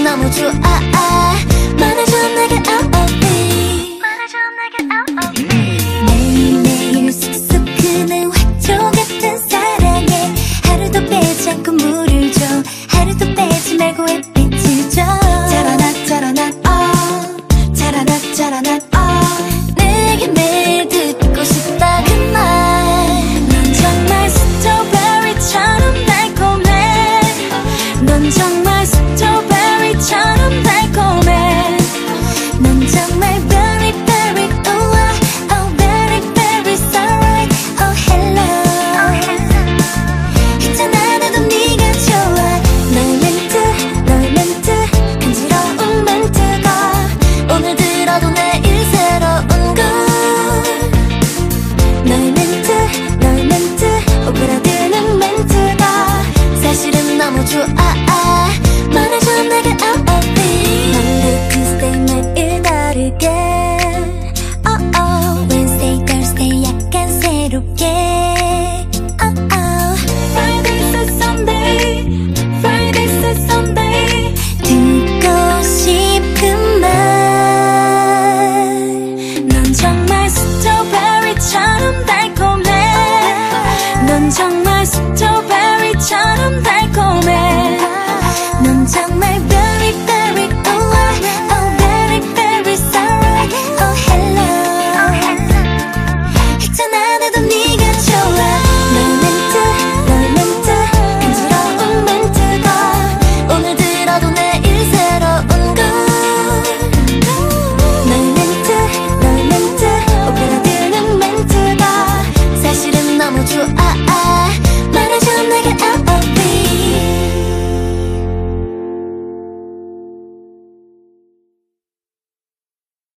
너무 좋아. 말해줘 내게 out of me. 매일매일 쑥쑥 크는 화초 같은 사랑에 하루도 빼지 않고 물을 줘. 하루도 빼지 말고 햇빛을 줘. 자라나 자라나 자라나 자라나 내게 매일 듣고 싶다 그 말. 넌 정말 스트로베리처럼 달콤해. 넌 정말 스트로베리처럼 달콤해. 넌 정말 very very oh very very so right oh hello. 있잖아 나도 네가 좋아. 너의 멘트 간지러운 멘트가 오늘 들어도 내일 새로운 걸. 너의 멘트 오그라드는 멘트가 사실은 너무 좋아. 말해줘 내게 out of me. Monday, Tuesday 매일 다르게 Wednesday, Thursday 약간 새롭게 Friday, Saturday Friday, Saturday 듣고 싶은 말. 넌 정말 스트로베리처럼 달콤해. 넌 정말 스트로베리처럼 달콤해. 넌 정말 very very oh very very so right oh hello. 있잖아 나도 네가 좋아. 너의 멘트 간지러운 멘트가 오늘 들어도 내일 새로운 걸. 너의 멘트 오그라드는 멘트가 사실은 너무 좋아.